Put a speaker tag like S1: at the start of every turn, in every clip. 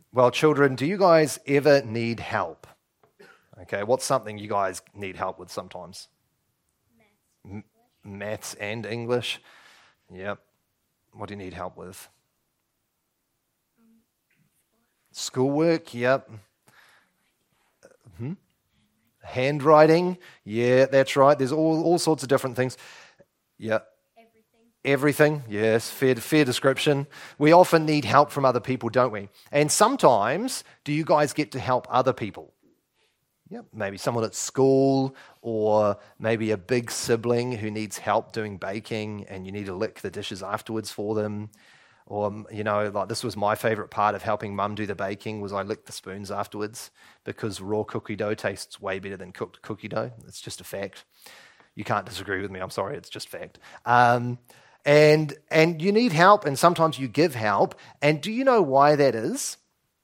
S1: Well, children, do you guys ever need help? Okay, what's something you guys need help with sometimes? Maths and English. Yep. What do you need help with? Schoolwork, yep. Handwriting, yeah, that's right. There's all sorts of different things. Yeah. Everything, yes, fair description. We often need help from other people, don't we? And sometimes, do you guys get to help other people? Yeah, maybe someone at school, or maybe a big sibling who needs help doing baking and you need to lick the dishes afterwards for them. Or, like this was my favorite part of helping Mum do the baking, was I licked the spoons afterwards, because raw cookie dough tastes way better than cooked cookie dough. It's just a fact. You can't disagree with me. I'm sorry. It's just fact. And you need help, and sometimes you give help. And do you know why that is?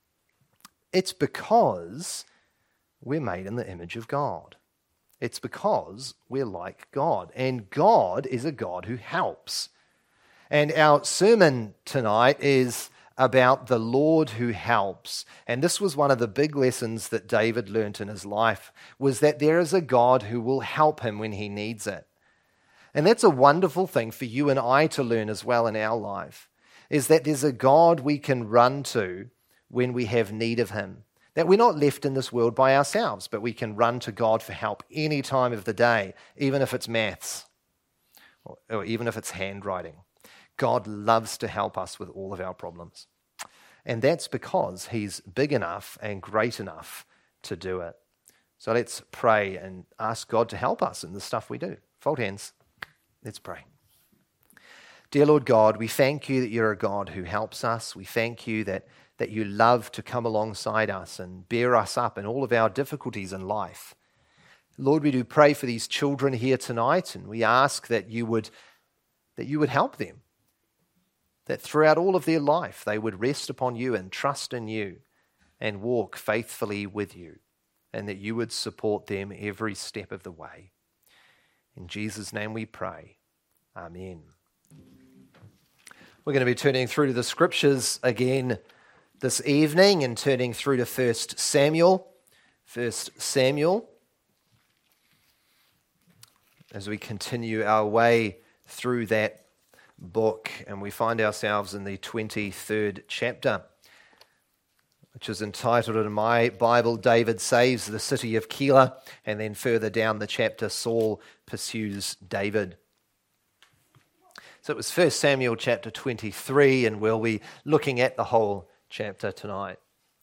S1: It's because we're made in the image of God. It's because we're like God. And God is a God who helps. And our sermon tonight is about the Lord who helps. And this was one of the big lessons that David learnt in his life, was that there is a God who will help him when he needs it. And that's a wonderful thing for you and I to learn as well in our life, is that there's a God we can run to when we have need of him. That we're not left in this world by ourselves, but we can run to God for help any time of the day, even if it's maths or even if it's handwriting. God loves to help us with all of our problems. And that's because he's big enough and great enough to do it. So let's pray and ask God to help us in the stuff we do. Fold hands. Let's pray. Dear Lord God, we thank you that you're a God who helps us. We thank you that you love to come alongside us and bear us up in all of our difficulties in life. Lord, we do pray for these children here tonight, and we ask that you would help them, that throughout all of their life they would rest upon you and trust in you and walk faithfully with you, and that you would support them every step of the way. In Jesus' name we pray. Amen. We're going to be turning through to the scriptures again this evening and turning through to 1 Samuel. 1 Samuel. As we continue our way through that book, and we find ourselves in the 23rd chapter, which is entitled in my Bible, David Saves the City of Keilah, and then further down the chapter, Saul Pursues David. So it was 1 Samuel chapter 23, and we'll be looking at the whole chapter tonight.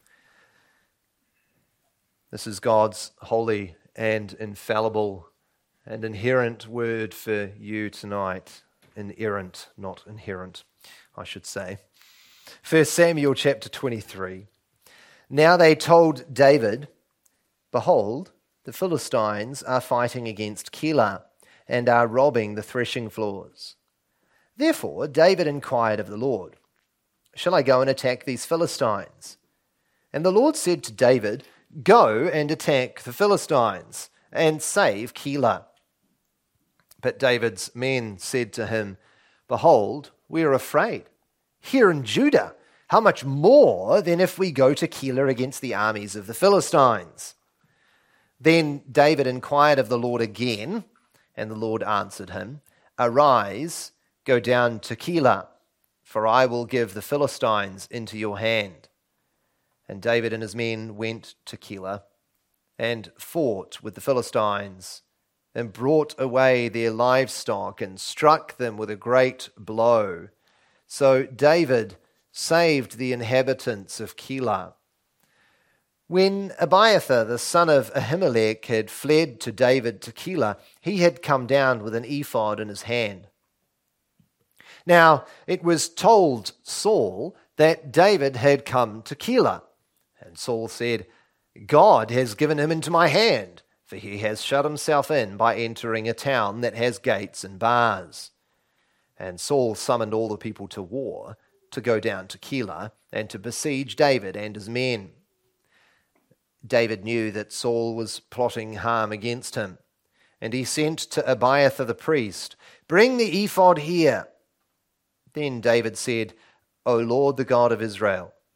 S1: This is God's holy and infallible and inherent word for you tonight. Inerrant, not inherent, I should say. 1 Samuel chapter 23. Now they told David, "Behold, the Philistines are fighting against Keilah and are robbing the threshing floors." Therefore David inquired of the Lord, "Shall I go and attack these Philistines?" And the Lord said to David, "Go and attack the Philistines and save Keilah." But David's men said to him, "Behold, we are afraid. Here in Judah, how much more than if we go to Keilah against the armies of the Philistines?" Then David inquired of the Lord again, and the Lord answered him, "Arise, go down to Keilah, for I will give the Philistines into your hand." And David and his men went to Keilah and fought with the Philistines and brought away their livestock and struck them with a great blow. So David saved the inhabitants of Keilah. When Abiathar, the son of Ahimelech, had fled to David to Keilah, he had come down with an ephod in his hand. Now, it was told Saul that David had come to Keilah. And Saul said, "God has given him into my hand, for he has shut himself in by entering a town that has gates and bars." And Saul summoned all the people to war, to go down to Keilah and to besiege David and his men. David knew that Saul was plotting harm against him, and he sent to Abiathar the priest, "Bring the ephod here." Then David said, "O Lord, the God of Israel,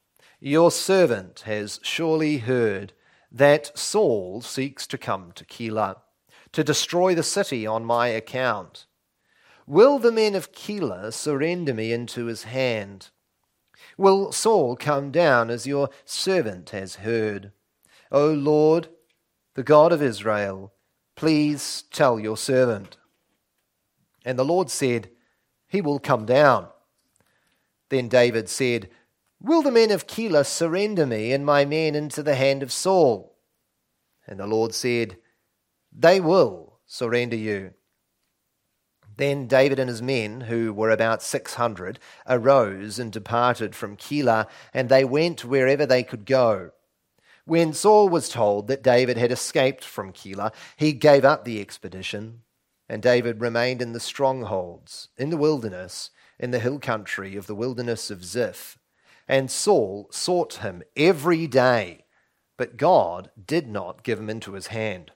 S1: Your servant has surely heard that Saul seeks to come to Keilah, to destroy the city on my account. Will the men of Keilah surrender me into his hand? Will Saul come down as your servant has heard? O Lord, the God of Israel, please tell your servant. And the Lord said, He will come down. Then David said, Will the men of Keilah surrender me and my men into the hand of Saul? And the Lord said, They will surrender you. Then David and his men, who were about 600, arose and departed from Keilah, and they went wherever they could go. When Saul was told that David had escaped from Keilah, he gave up the expedition, and David remained in the strongholds, in the wilderness, in the hill country of the wilderness of Ziph. And Saul sought him every day, but God did not give him into his hand.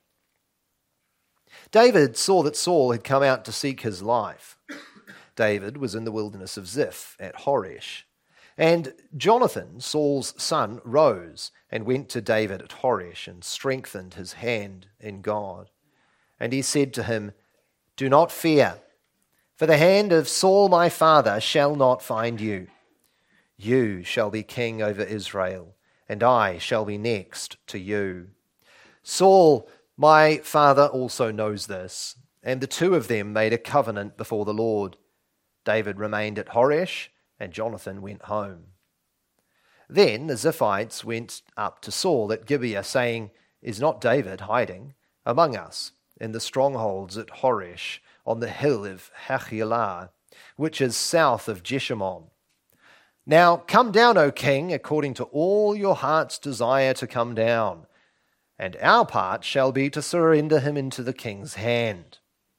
S1: David saw that Saul had come out to seek his life. David was in the wilderness of Ziph at Horesh. And Jonathan, Saul's son, rose and went to David at Horesh and strengthened his hand in God. And he said to him, Do not fear, for the hand of Saul my father shall not find you. You shall be king over Israel, and I shall be next to you. Saul, my father, also knows this, and the two of them made a covenant before the Lord. David remained at Horesh, and Jonathan went home. Then the Ziphites went up to Saul at Gibeah, saying, Is not David hiding among us in the strongholds at Horesh, on the hill of Hachilah, which is south of Jeshimon? Now come down, O king, according to all your heart's desire to come down, and our part shall be to surrender him into the king's hand.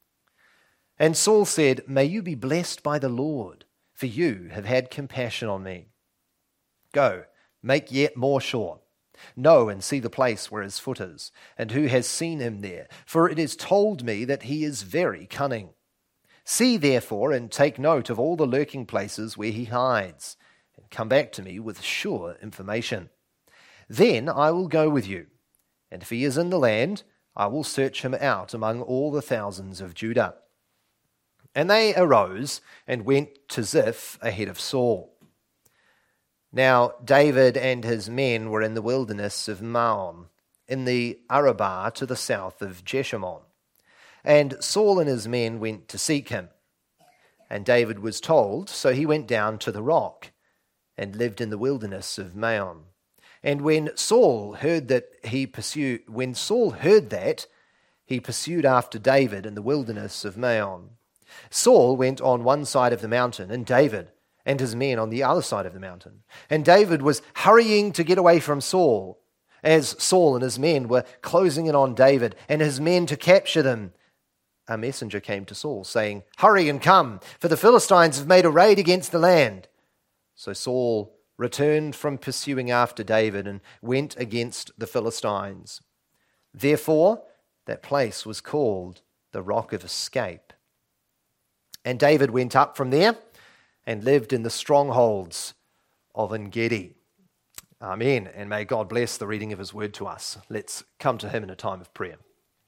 S1: And Saul said, May you be blessed by the Lord, for you have had compassion on me. Go, make yet more sure. Know and see the place where his foot is, and who has seen him there, for it is told me that he is very cunning. See therefore, and take note of all the lurking places where he hides, and come back to me with sure information. Then I will go with you, and if he is in the land, I will search him out among all the thousands of Judah. And they arose and went to Ziph ahead of Saul. Now David and his men were in the wilderness of Maon, in the Arabah to the south of Jeshimon. And Saul and his men went to seek him. And David was told, so he went down to the rock, and lived in the wilderness of Maon. And when Saul heard that, he pursued after David in the wilderness of Maon. Saul went on one side of the mountain, and David and his men on the other side of the mountain. And David was hurrying to get away from Saul, as Saul and his men were closing in on David and his men to capture them. A messenger came to Saul, saying, Hurry and come, for the Philistines have made a raid against the land. So Saul returned from pursuing after David and went against the Philistines. Therefore, that place was called the Rock of Escape. And David went up from there and lived in the strongholds of En-gedi. Amen. And may God bless the reading of his word to us. Let's come to him in a time of prayer.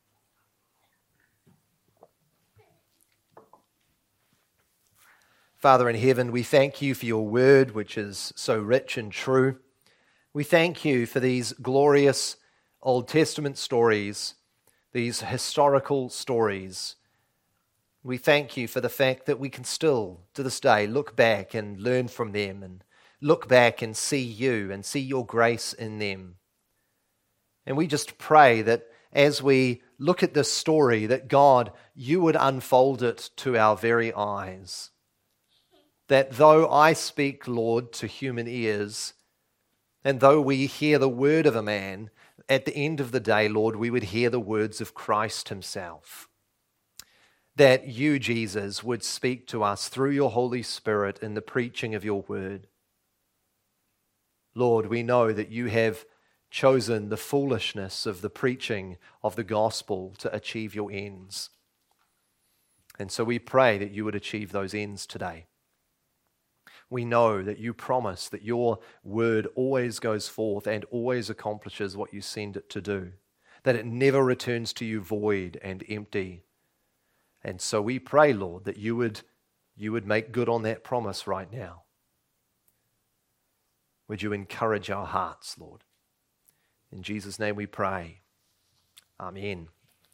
S1: Father in heaven, we thank you for your word, which is so rich and true. We thank you for these glorious Old Testament stories, these historical stories. We thank you for the fact that we can still, to this day, look back and learn from them, and look back and see you and see your grace in them. And we just pray that as we look at this story, that God, you would unfold it to our very eyes. That though I speak, Lord, to human ears, and though we hear the word of a man, at the end of the day, Lord, we would hear the words of Christ himself. That you, Jesus, would speak to us through your Holy Spirit in the preaching of your word. Lord, we know that you have chosen the foolishness of the preaching of the gospel to achieve your ends. And so we pray that you would achieve those ends today. We know that you promise that your word always goes forth and always accomplishes what you send it to do, that it never returns to you void and empty. And so we pray, Lord, that you would make good on that promise right now. Would you encourage our hearts, Lord? In Jesus' name we pray. Amen.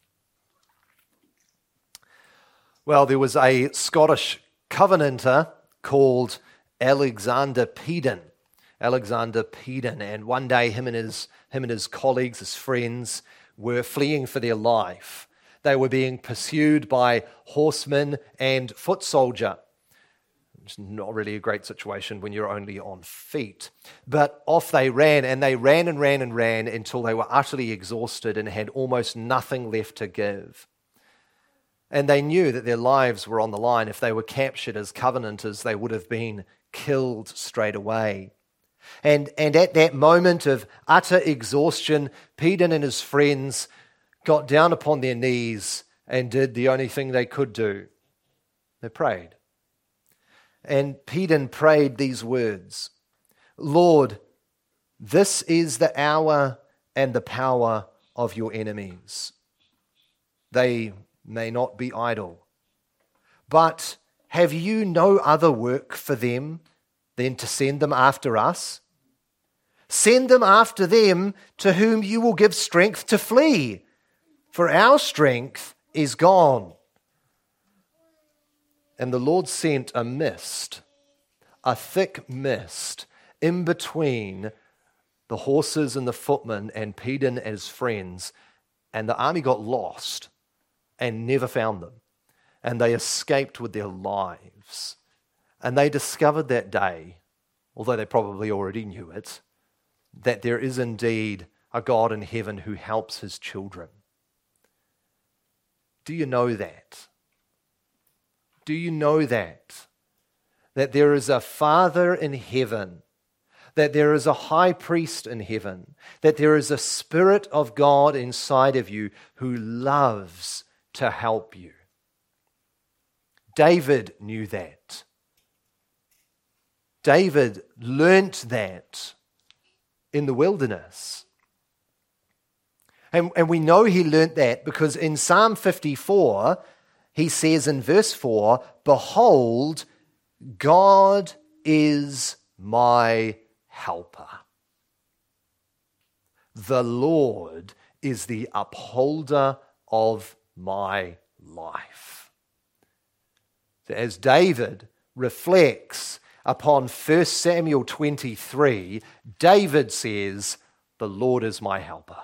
S1: Well, there was a Scottish covenanter called Alexander Peden. And one day him and his colleagues, his friends, were fleeing for their life. They were being pursued by horsemen and foot soldier. It's not really a great situation when you're only on feet. But off they ran, and they ran and ran and ran until they were utterly exhausted and had almost nothing left to give. And they knew that their lives were on the line. If they were captured as covenanters, they would have been killed straight away. And at that moment of utter exhaustion, Peden and his friends got down upon their knees and did the only thing they could do. They prayed. And Peden prayed these words, "Lord, this is the hour and the power of your enemies. They may not be idle. But have you no other work for them than to send them after us? Send them after them to whom you will give strength to flee, for our strength is gone." And the Lord sent a mist, a thick mist, in between the horses and the footmen and Peden and his friends, and the army got lost and never found them. And they escaped with their lives. And they discovered that day, although they probably already knew it, that there is indeed a God in heaven who helps his children. Do you know that? Do you know that? That there is a Father in heaven, that there is a high priest in heaven, that there is a Spirit of God inside of you who loves to help you. David knew that. David learnt that in the wilderness. And we know he learnt that because in Psalm 54, he says in verse 4, "Behold, God is my helper. The Lord is the upholder of my life." So as David reflects upon 1 Samuel 23, David says, "The Lord is my helper.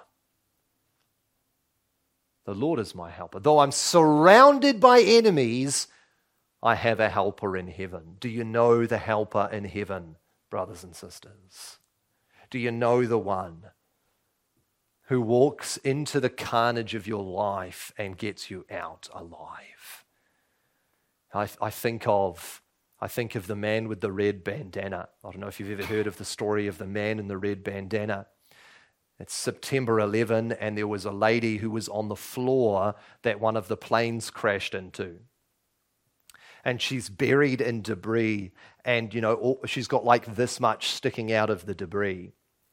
S1: The Lord is my helper. Though I'm surrounded by enemies, I have a helper in heaven." Do you know the helper in heaven, brothers and sisters? Do you know the one who walks into the carnage of your life and gets you out alive? I think of the man with the red bandana. I don't know if you've ever heard of the story of the man in the red bandana. It's September 11, and there was a lady who was on the floor that one of the planes crashed into. And she's buried in debris, and she's got like this much sticking out of the debris.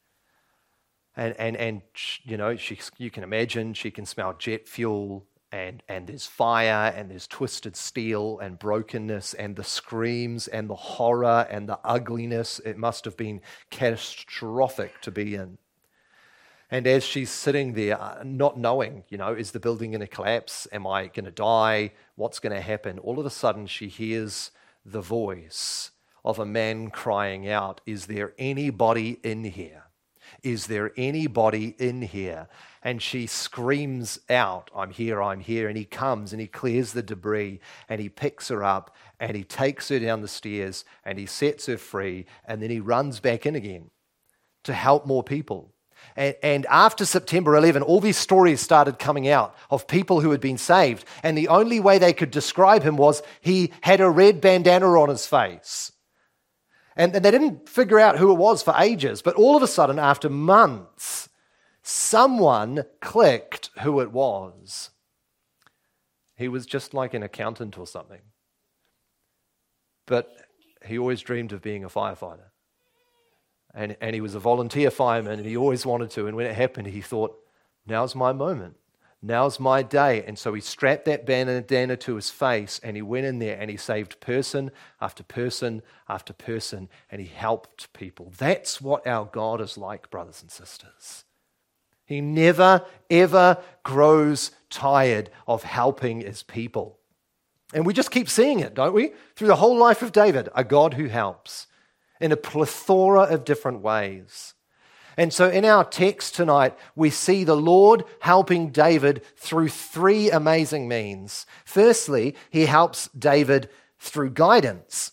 S1: And you can imagine she can smell jet fuel, and there's fire, and there's twisted steel and brokenness, and the screams and the horror and the ugliness. It must have been catastrophic to be in. And as she's sitting there, not knowing, is the building going to collapse? Am I going to die? What's going to happen? All of a sudden, she hears the voice of a man crying out, "Is there anybody in here? Is there anybody in here?" And she screams out, "I'm here, I'm here." And he comes and he clears the debris and he picks her up and he takes her down the stairs and he sets her free, and then he runs back in again to help more people. And after September 11, all these stories started coming out of people who had been saved. And the only way they could describe him was he had a red bandana on his face. And they didn't figure out who it was for ages. But all of a sudden, after months, someone clicked who it was. He was just like an accountant or something. But he always dreamed of being a firefighter. And he was a volunteer fireman, and he always wanted to. And when it happened, he thought, now's my moment. Now's my day. And so he strapped that bandana to his face, and he went in there and he saved person after person after person, and he helped people. That's what our God is like, brothers and sisters. He never, ever grows tired of helping his people. And we just keep seeing it, don't we? Through the whole life of David, a God who helps in a plethora of different ways. And so in our text tonight, we see the Lord helping David through three amazing means. Firstly, he helps David through guidance.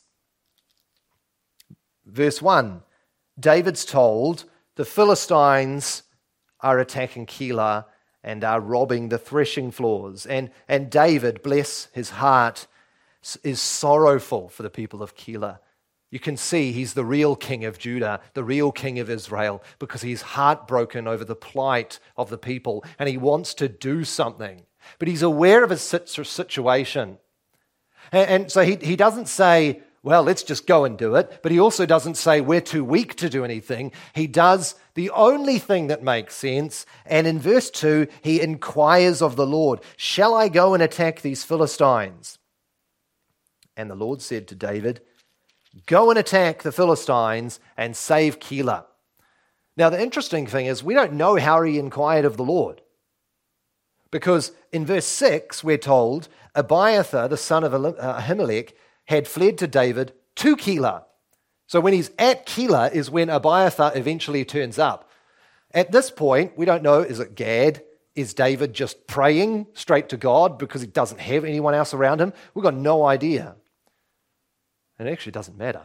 S1: Verse 1, David's told the Philistines are attacking Keilah and are robbing the threshing floors. And David, bless his heart, is sorrowful for the people of Keilah. You can see he's the real king of Judah, the real king of Israel, because he's heartbroken over the plight of the people and he wants to do something. But he's aware of his situation. And so he doesn't say, well, let's just go and do it. But he also doesn't say we're too weak to do anything. He does the only thing that makes sense. And in verse 2, he inquires of the Lord, shall I go and attack these Philistines? And the Lord said to David, go and attack the Philistines and save Keilah. Now, the interesting thing is we don't know how he inquired of the Lord. Because in verse 6, we're told Abiathar, the son of Ahimelech, had fled to David to Keilah. So when he's at Keilah is when Abiathar eventually turns up. At this point, we don't know, is it Gad? Is David just praying straight to God because he doesn't have anyone else around him? We've got no idea. And it actually doesn't matter.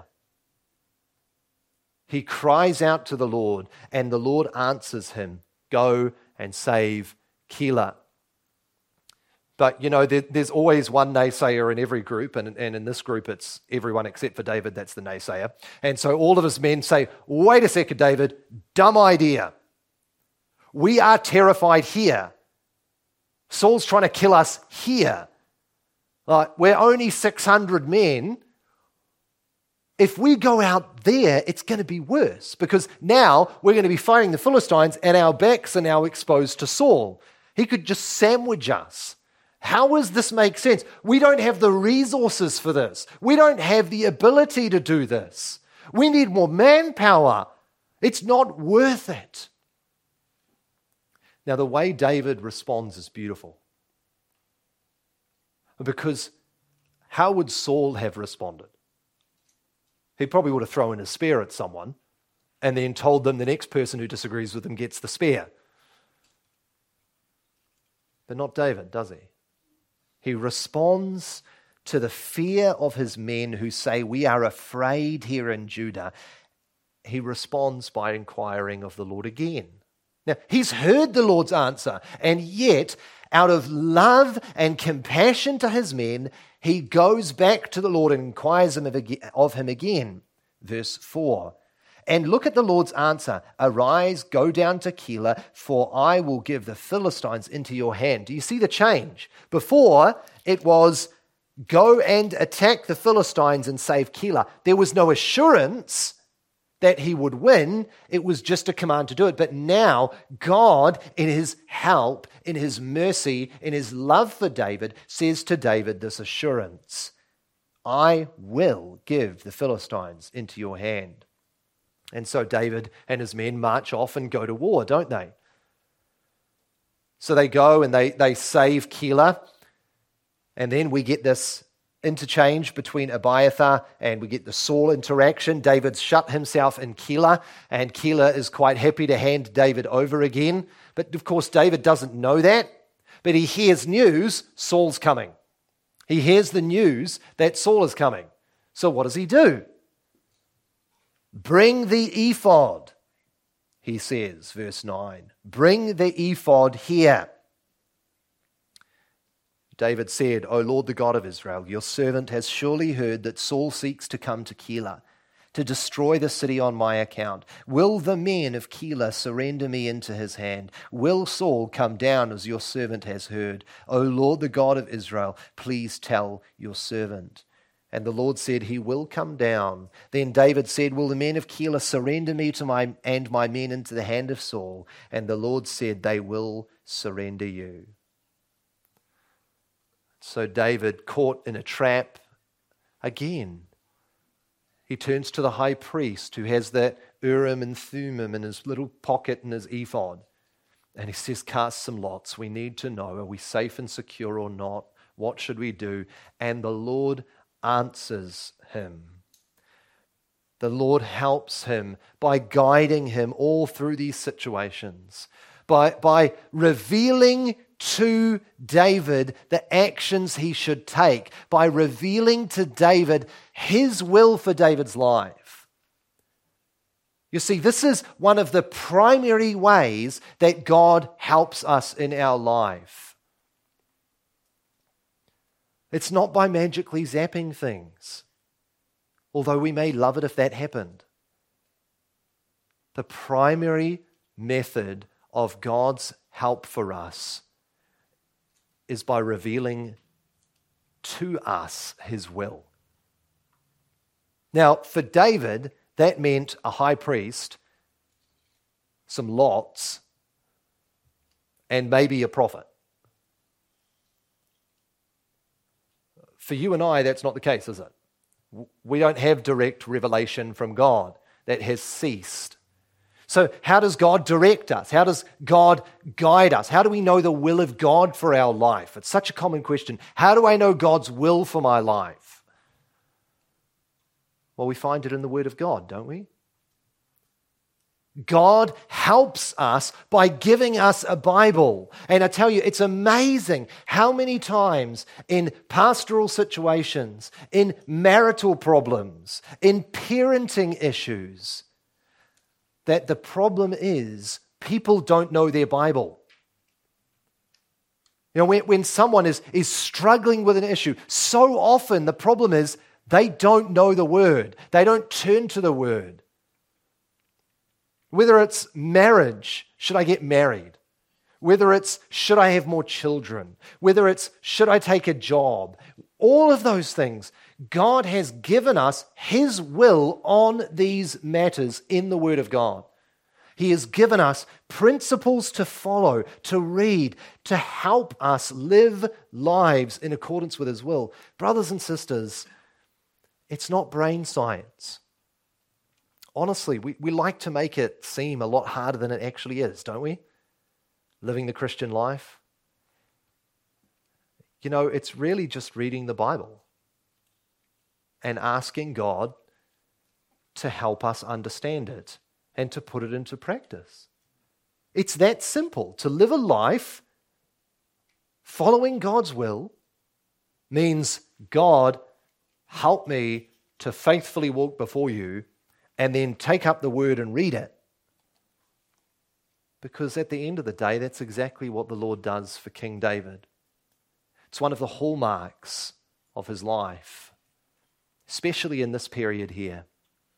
S1: He cries out to the Lord, and the Lord answers him, go and save Keilah. But, you know, there's always one naysayer in every group, and in this group it's everyone except for David, that's the naysayer. And so all of his men say, wait a second, David, dumb idea. We are terrified here. Saul's trying to kill us here. We're only 600 men. If we go out there, it's going to be worse because now we're going to be fighting the Philistines and our backs are now exposed to Saul. He could just sandwich us. How does this make sense? We don't have the resources for this. We don't have the ability to do this. We need more manpower. It's not worth it. Now, the way David responds is beautiful. Because how would Saul have responded? He probably would have thrown a spear at someone and then told them the next person who disagrees with him gets the spear. But not David, does he? He responds to the fear of his men who say, we are afraid here in Judah. He responds by inquiring of the Lord again. Now, he's heard the Lord's answer, and yet, out of love and compassion to his men, he goes back to the Lord and inquires of him again. Verse 4. And look at the Lord's answer. Arise, go down to Keilah, for I will give the Philistines into your hand. Do you see the change? Before, it was go and attack the Philistines and save Keilah. There was no assurance that he would win. It was just a command to do it. But now, God, in his help, in his mercy, in his love for David, says to David this assurance, I will give the Philistines into your hand. And so David and his men march off and go to war, don't they? So they go and they save Keilah. And then we get this interchange between Abiathar and we get the Saul interaction. David's shut himself in Keilah, and Keilah is quite happy to hand David over again. But of course, David doesn't know that. But he hears news, Saul's coming. He hears the news that Saul is coming. So what does he do? Bring the ephod, he says, verse 9. Bring the ephod here. David said, O Lord, the God of Israel, your servant has surely heard that Saul seeks to come to Keilah, to destroy the city on my account. Will the men of Keilah surrender me into his hand? Will Saul come down as your servant has heard? O Lord, the God of Israel, please tell your servant. And the Lord said, he will come down. Then David said, will the men of Keilah surrender me to my men into the hand of Saul? And the Lord said, they will surrender you. So David, caught in a trap, again, he turns to the high priest who has that Urim and Thummim in his little pocket in his ephod. And he says, cast some lots. We need to know, are we safe and secure or not? What should we do? And the Lord answers him. The Lord helps him by guiding him all through these situations, by revealing to David the actions he should take, by revealing to David his will for David's life. You see, this is one of the primary ways that God helps us in our life. It's not by magically zapping things, although we may love it if that happened. The primary method of God's help for us is by revealing to us his will. Now, for David, that meant a high priest, some lots, and maybe a prophet. For you and I, that's not the case, is it? We don't have direct revelation from God. That has ceased. So how does God direct us? How does God guide us? How do we know the will of God for our life? It's such a common question. How do I know God's will for my life? Well, we find it in the Word of God, don't we? God helps us by giving us a Bible. And I tell you, it's amazing how many times in pastoral situations, in marital problems, in parenting issues, that the problem is people don't know their Bible. You know, when someone is struggling with an issue, so often the problem is they don't know the Word. They don't turn to the Word. Whether it's marriage, should I get married? Whether it's should I have more children? Whether it's should I take a job? All of those things, God has given us His will on these matters in the Word of God. He has given us principles to follow, to read, to help us live lives in accordance with His will. Brothers and sisters, it's not brain science. Honestly, we like to make it seem a lot harder than it actually is, don't we? Living the Christian life. You know, it's really just reading the Bible and asking God to help us understand it and to put it into practice. It's that simple. To live a life following God's will means, God, help me to faithfully walk before you, and then take up the Word and read it. Because at the end of the day, that's exactly what the Lord does for King David. It's one of the hallmarks of his life, especially in this period here.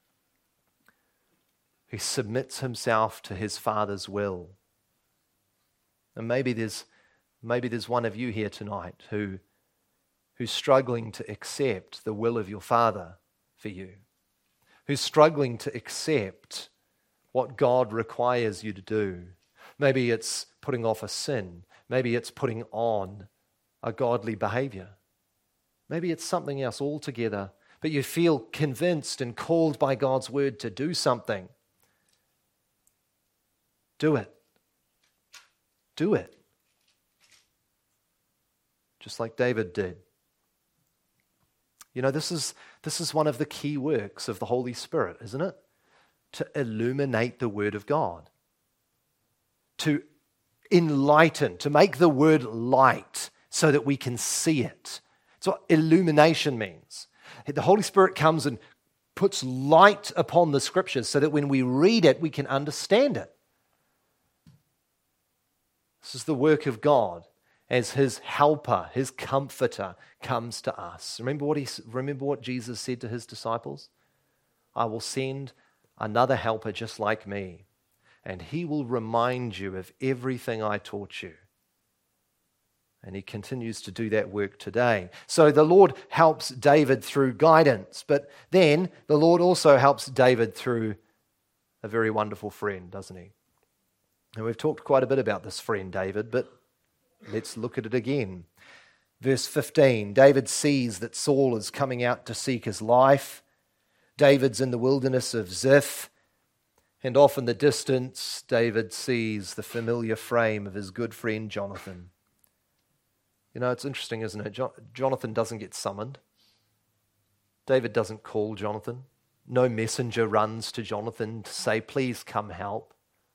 S1: He submits himself to his Father's will. And maybe there's one of you here tonight who's struggling to accept the will of your Father for you, who's struggling to accept what God requires you to do. Maybe it's putting off a sin. Maybe it's putting on a godly behavior. Maybe it's something else altogether, but you feel convinced and called by God's word to do something. Do it. Do it. Just like David did. You know, this is one of the key works of the Holy Spirit, isn't it? To illuminate the Word of God. To enlighten, to make the Word light so that we can see it. That's what illumination means. The Holy Spirit comes and puts light upon the Scriptures so that when we read it, we can understand it. This is the work of God as His helper, His comforter comes to us. Remember what Jesus said to His disciples? I will send another helper just like me, and He will remind you of everything I taught you. And he continues to do that work today. So the Lord helps David through guidance, but then the Lord also helps David through a very wonderful friend, doesn't he? And we've talked quite a bit about this friend, David, but let's look at it again. Verse 15, David sees that Saul is coming out to seek his life. David's in the wilderness of Ziph, and off in the distance, David sees the familiar frame of his good friend Jonathan. You know, it's interesting, isn't it? Jonathan doesn't get summoned. David doesn't call Jonathan. No messenger runs to Jonathan to say, please come help.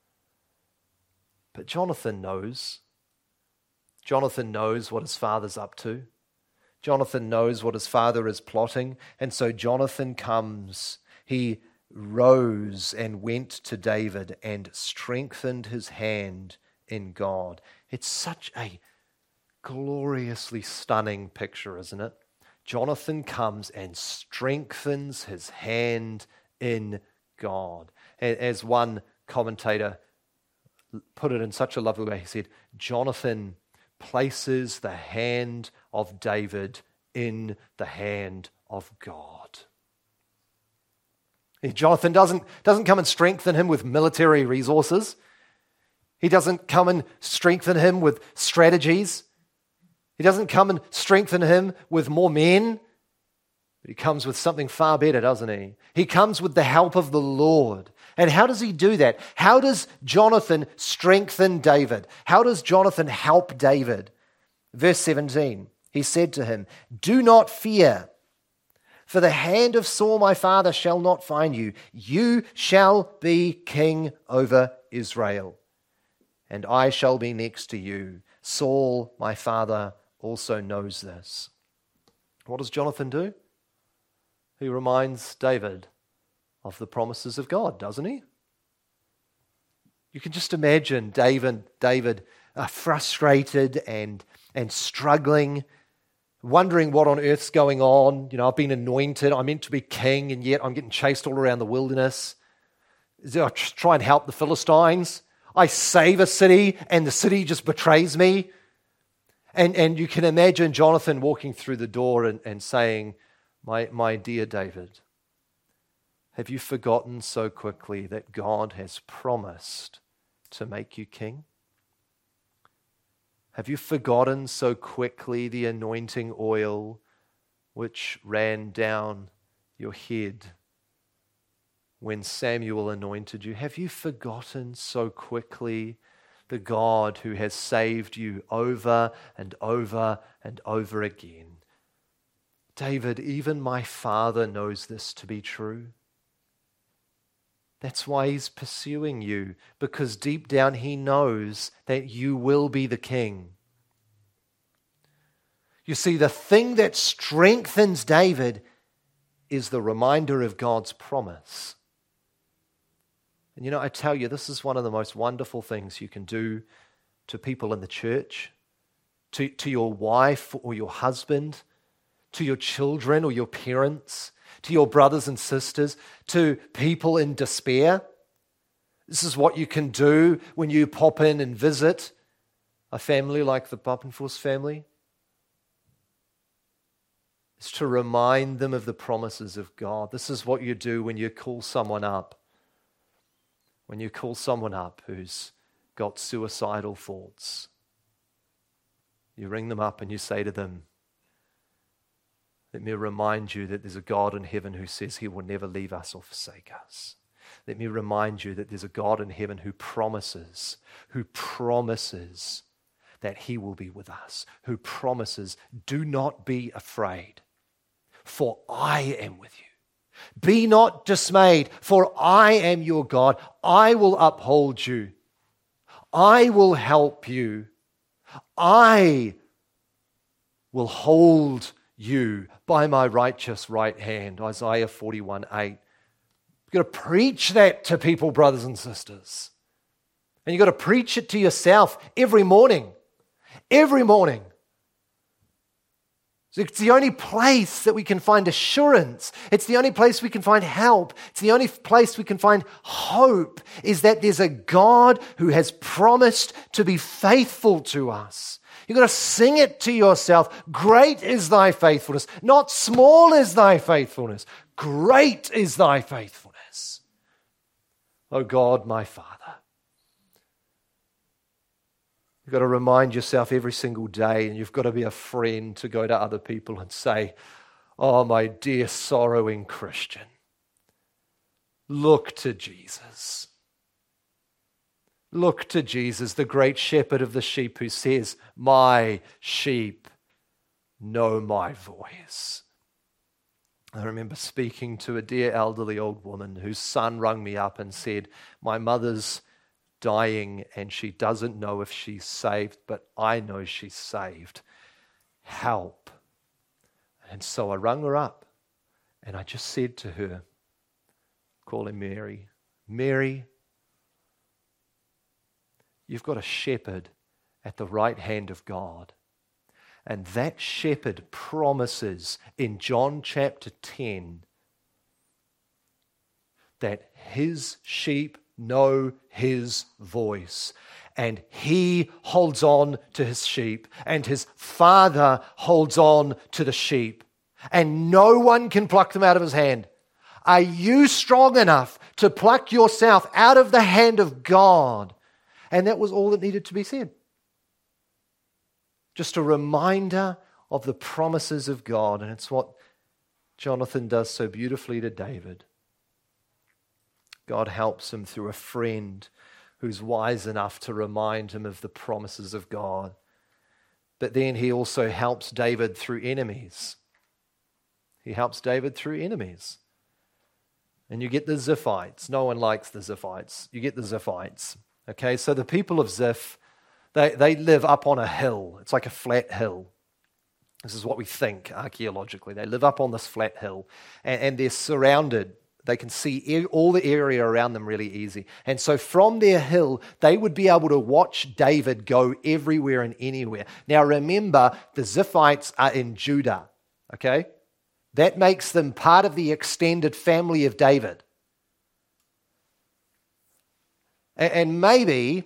S1: But Jonathan knows. Jonathan knows what his father's up to. Jonathan knows what his father is plotting. And so Jonathan comes. He rose and went to David and strengthened his hand in God. It's such a gloriously stunning picture, isn't it? Jonathan comes and strengthens his hand in God. As one commentator put it in such a lovely way, he said, Jonathan places the hand of David in the hand of God. Jonathan doesn't come and strengthen him with military resources. He doesn't come and strengthen him with strategies. He doesn't come and strengthen him with more men, but he comes with something far better, doesn't he? He comes with the help of the Lord. And how does he do that? How does Jonathan strengthen David? How does Jonathan help David? Verse 17, he said to him, do not fear, for the hand of Saul my father shall not find you. You shall be king over Israel, and I shall be next to you. Saul my father also knows this. What does Jonathan do? He reminds David of the promises of God, doesn't he? You can just imagine David frustrated and struggling, wondering what on earth's going on. You know, I've been anointed, I'm meant to be king, and yet I'm getting chased all around the wilderness. I try and help the Philistines. I save a city, and the city just betrays me. And you can imagine Jonathan walking through the door and saying, my dear David, have you forgotten so quickly that God has promised to make you king? Have you forgotten so quickly the anointing oil which ran down your head when Samuel anointed you? Have you forgotten so quickly the God who has saved you over and over and over again? David, even my father knows this to be true. That's why he's pursuing you, because deep down he knows that you will be the king. You see, the thing that strengthens David is the reminder of God's promise. And you know, I tell you, this is one of the most wonderful things you can do to people in the church, to your wife or your husband, to your children or your parents, to your brothers and sisters, to people in despair. This is what you can do when you pop in and visit a family like the Papenfuss family. It's to remind them of the promises of God. This is what you do when you call someone up. When you call someone up who's got suicidal thoughts. You ring them up and you say to them, let me remind you that there's a God in heaven who says he will never leave us or forsake us. Let me remind you that there's a God in heaven who promises that he will be with us, who promises, do not be afraid, for I am with you. Be not dismayed, for I am your God. I will uphold you. I will help you. I will hold you by my righteous right hand. Isaiah 41:8. You've got to preach that to people, brothers and sisters. And you've got to preach it to yourself every morning. Every morning. It's the only place that we can find assurance. It's the only place we can find help. It's the only place we can find hope, is that there's a God who has promised to be faithful to us. You've got to sing it to yourself. Great is thy faithfulness. Not small is thy faithfulness. Great is thy faithfulness. O God, my Father. You've got to remind yourself every single day, and you've got to be a friend to go to other people and say, oh, my dear sorrowing Christian, look to Jesus. Look to Jesus, the great shepherd of the sheep, who says, my sheep know my voice. I remember speaking to a dear elderly old woman whose son rang me up and said, my mother's dying and she doesn't know if she's saved, but I know she's saved. Help. And so I rang her up and I just said to her, call her Mary, Mary, you've got a shepherd at the right hand of God. And that shepherd promises in John chapter 10 that his sheep know his voice. And he holds on to his sheep. And his Father holds on to the sheep. And no one can pluck them out of his hand. Are you strong enough to pluck yourself out of the hand of God? And that was all that needed to be said. Just a reminder of the promises of God. And it's what Jonathan does so beautifully to David. God helps him through a friend who's wise enough to remind him of the promises of God. But then he also helps David through enemies. He helps David through enemies. And you get the Ziphites. No one likes the Ziphites. You get the Ziphites. Okay, so the people of Ziph, they live up on a hill. It's like a flat hill. This is what we think archaeologically. They live up on this flat hill, and they're surrounded. They can see all the area around them really easy. And so from their hill, they would be able to watch David go everywhere and anywhere. Now remember, the Ziphites are in Judah, okay? That makes them part of the extended family of David. And maybe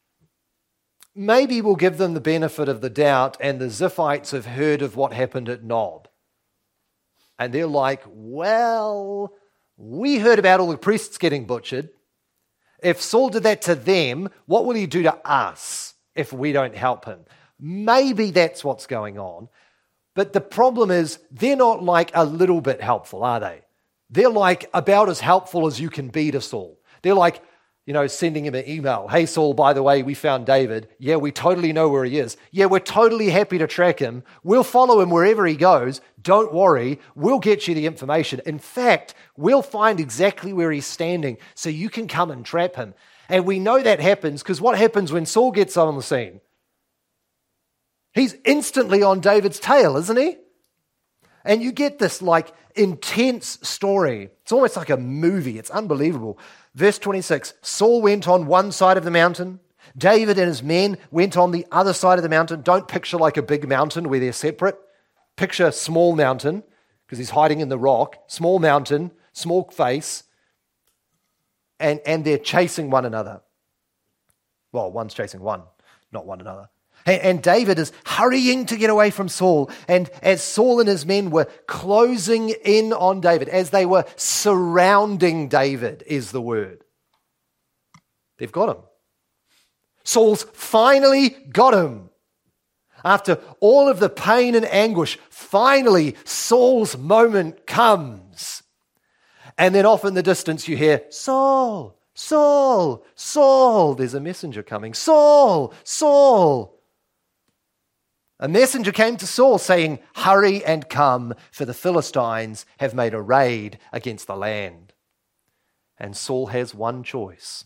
S1: we'll give them the benefit of the doubt, and the Ziphites have heard of what happened at Nob. And they're like, well, we heard about all the priests getting butchered. If Saul did that to them, what will he do to us if we don't help him? Maybe that's what's going on. But the problem is, they're not like a little bit helpful, are they? They're like about as helpful as you can be to Saul. They're like, sending him an email. Hey, Saul, by the way, we found David. Yeah, we totally know where he is. Yeah, we're totally happy to track him. We'll follow him wherever he goes. Don't worry. We'll get you the information. In fact, we'll find exactly where he's standing so you can come and trap him. And we know that happens because what happens when Saul gets on the scene? He's instantly on David's tail, isn't he? And you get this like intense story. It's almost like a movie. It's unbelievable. Verse 26, Saul went on one side of the mountain. David and his men went on the other side of the mountain. Don't picture like a big mountain where they're separate. Picture a small mountain because he's hiding in the rock. Small mountain, small face. And they're chasing one another. Well, one's chasing one, not one another. And David is hurrying to get away from Saul. And as Saul and his men were closing in on David, as they were surrounding David, is the word. They've got him. Saul's finally got him. After all of the pain and anguish, finally Saul's moment comes. And then off in the distance you hear, Saul, Saul, Saul. There's a messenger coming. Saul, Saul. A messenger came to Saul saying, hurry and come, for the Philistines have made a raid against the land. And Saul has one choice.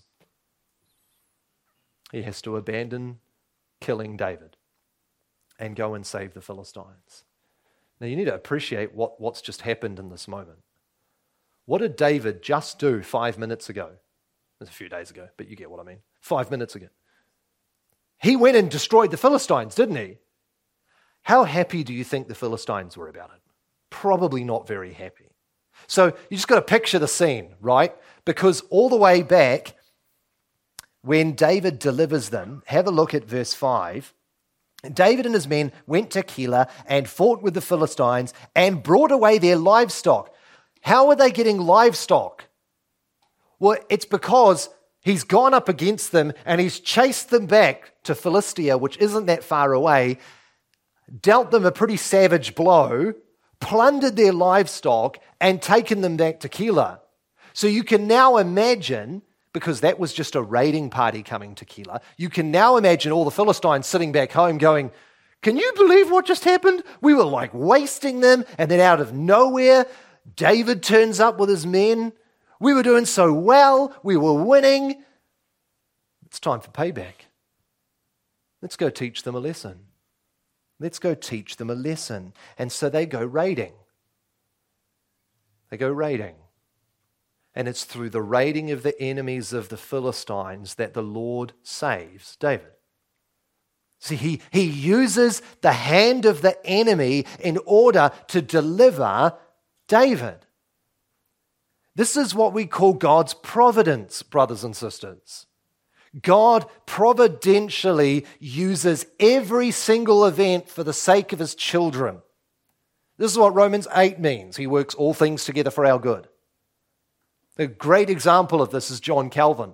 S1: He has to abandon killing David and go and save the Philistines. Now you need to appreciate what's just happened in this moment. What did David just do 5 minutes ago? It was a few days ago, but you get what I mean. 5 minutes ago. He went and destroyed the Philistines, didn't he? How happy do you think the Philistines were about it? Probably not very happy. So you just got to picture the scene, right? Because all the way back, when David delivers them, have a look at verse 5. David and his men went to Keilah and fought with the Philistines and brought away their livestock. How are they getting livestock? Well, it's because he's gone up against them and he's chased them back to Philistia, which isn't that far away, dealt them a pretty savage blow, plundered their livestock, and taken them back to Keilah. So you can now imagine, because that was just a raiding party coming to Keilah, you can now imagine all the Philistines sitting back home going, can you believe what just happened? We were like wasting them, and then out of nowhere, David turns up with his men. We were doing so well. We were winning. It's time for payback. Let's go teach them a lesson. Let's go teach them a lesson. And so they go raiding. They go raiding. And it's through the raiding of the enemies of the Philistines that the Lord saves David. See, he uses the hand of the enemy in order to deliver David. This is what we call God's providence, brothers and sisters. God providentially uses every single event for the sake of his children. This is what Romans 8 means. He works all things together for our good. A great example of this is John Calvin.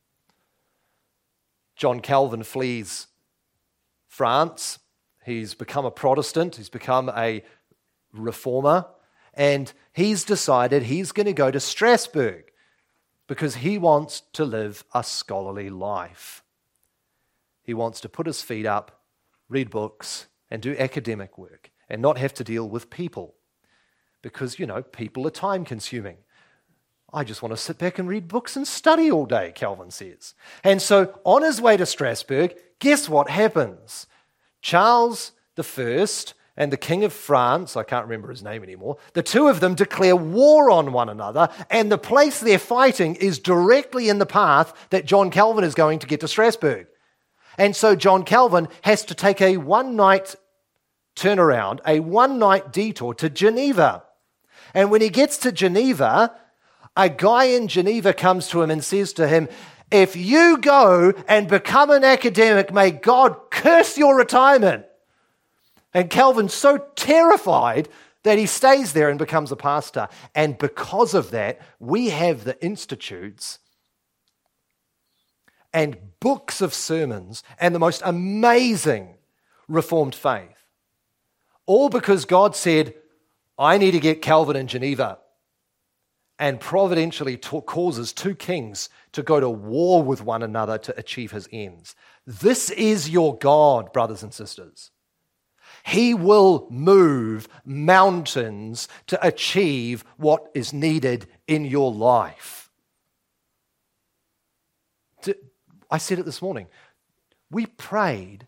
S1: John Calvin flees France. He's become a Protestant. He's become a reformer. And he's decided he's going to go to Strasbourg because he wants to live a scholarly life. He wants to put his feet up, read books, and do academic work and not have to deal with people. Because, people are time-consuming. I just want to sit back and read books and study all day, Calvin says. And so on his way to Strasbourg, guess what happens? Charles I and the King of France, I can't remember his name anymore, the two of them declare war on one another, and the place they're fighting is directly in the path that John Calvin is going to get to Strasbourg. And so John Calvin has to take a one-night turnaround, a one-night detour to Geneva. And when he gets to Geneva, a guy in Geneva comes to him and says to him, if you go and become an academic, may God curse your retirement. And Calvin's so terrified that he stays there and becomes a pastor. And because of that, we have the institutes and books of sermons and the most amazing Reformed faith. All because God said, I need to get Calvin in Geneva. And providentially causes two kings to go to war with one another to achieve his ends. This is your God, brothers and sisters. He will move mountains to achieve what is needed in your life. I said it this morning. We prayed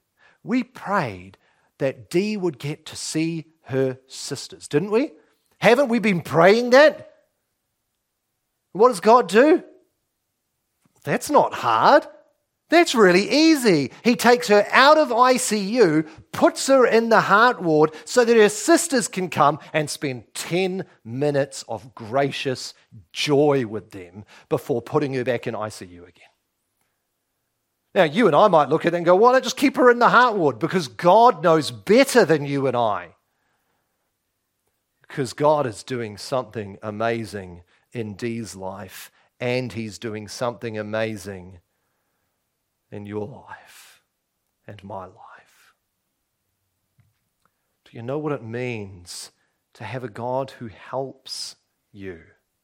S1: that Dee would get to see her sisters, didn't we? Haven't we been praying that? What does God do? That's not hard. That's really easy. He takes her out of ICU, puts her in the heart ward so that her sisters can come and spend 10 minutes of gracious joy with them before putting her back in ICU again. Now, you and I might look at it and go, why don't just keep her in the heart ward? Because God knows better than you and I. Because God is doing something amazing in Dee's life, and he's doing something amazing in your life and my life. Do you know what it means to have a God who helps you?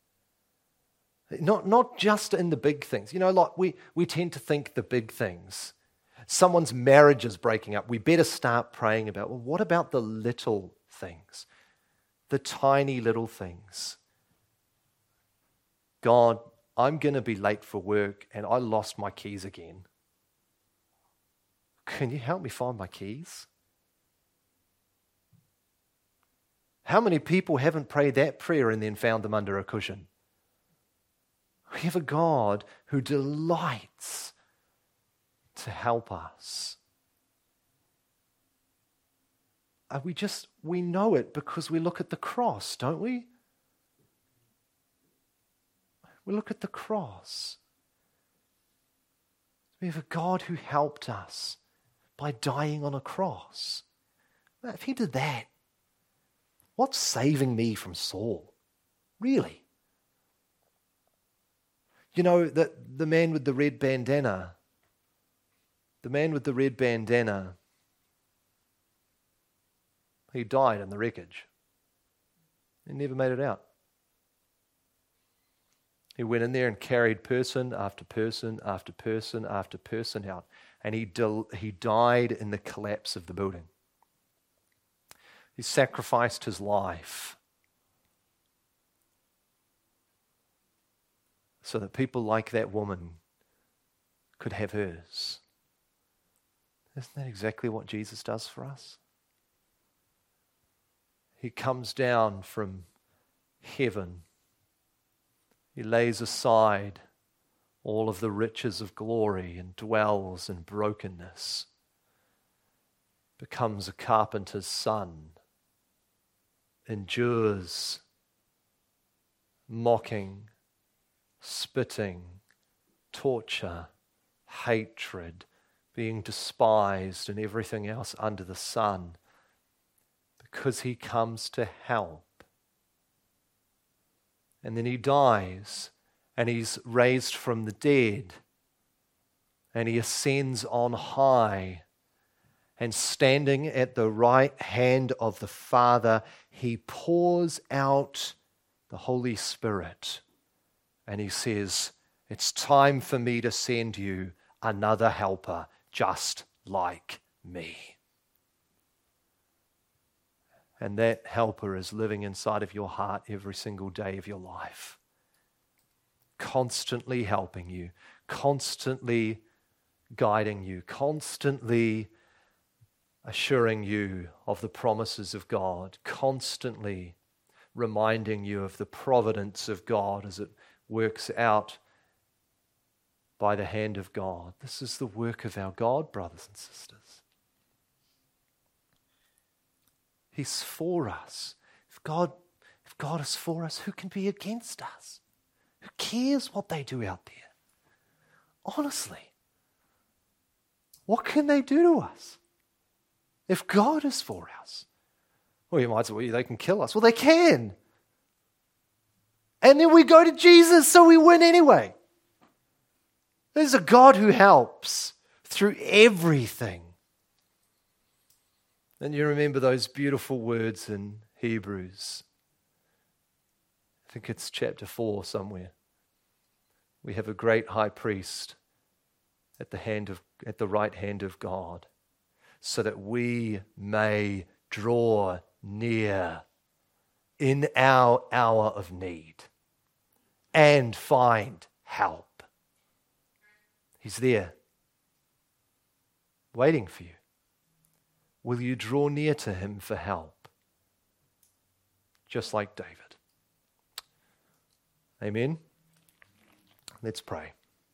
S1: Not just in the big things. Like we tend to think the big things. Someone's marriage is breaking up. We better start praying about, well, what about the little things? The tiny little things. God, I'm going to be late for work and I lost my keys again. Can you help me find my keys? How many people haven't prayed that prayer and then found them under a cushion? We have a God who delights to help us. We know it because we look at the cross, don't we? We look at the cross. We have a God who helped us by dying on a cross. If he did that, what's saving me from Saul? Really? You know, that the man with the red bandana, he died in the wreckage. He never made it out. He went in there and carried person after person after person after person out. And he died in the collapse of the building. He sacrificed his life so that people like that woman could have hers. Isn't that exactly what Jesus does for us? He comes down from heaven. He lays aside all of the riches of glory and dwells in brokenness. Becomes a carpenter's son. Endures mocking, spitting, torture, hatred, being despised and everything else under the sun, because he comes to help. And then he dies, and he's raised from the dead, and he ascends on high, and standing at the right hand of the Father, he pours out the Holy Spirit, and he says, it's time for me to send you another helper just like me. And that helper is living inside of your heart every single day of your life, constantly helping you, constantly guiding you, constantly assuring you of the promises of God, constantly reminding you of the providence of God as it works out by the hand of God. This is the work of our God, brothers and sisters. He's for us. If God is for us, who can be against us? Who cares what they do out there? Honestly, what can they do to us? If God is for us, well, you might say, well, they can kill us. Well, they can. And then we go to Jesus, so we win anyway. There's a God who helps through everything. And you remember those beautiful words in Hebrews. I think it's chapter 4 somewhere. We have a great high priest at the right hand of God, so that we may draw near in our hour of need and find help. He's there, waiting for you. Will you draw near to him for help? Just like David. Amen? Let's pray.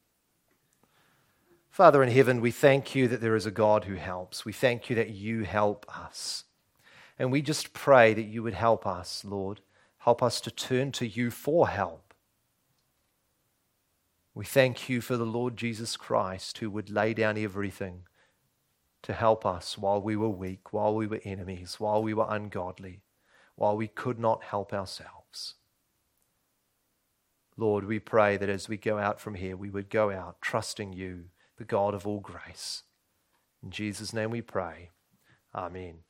S1: Father in heaven, we thank you that there is a God who helps. We thank you that you help us. And we just pray that you would help us, Lord. Help us to turn to you for help. We thank you for the Lord Jesus Christ, who would lay down everything to help us while we were weak, while we were enemies, while we were ungodly, while we could not help ourselves. Lord, we pray that as we go out from here, we would go out trusting you, the God of all grace. In Jesus' name we pray. Amen.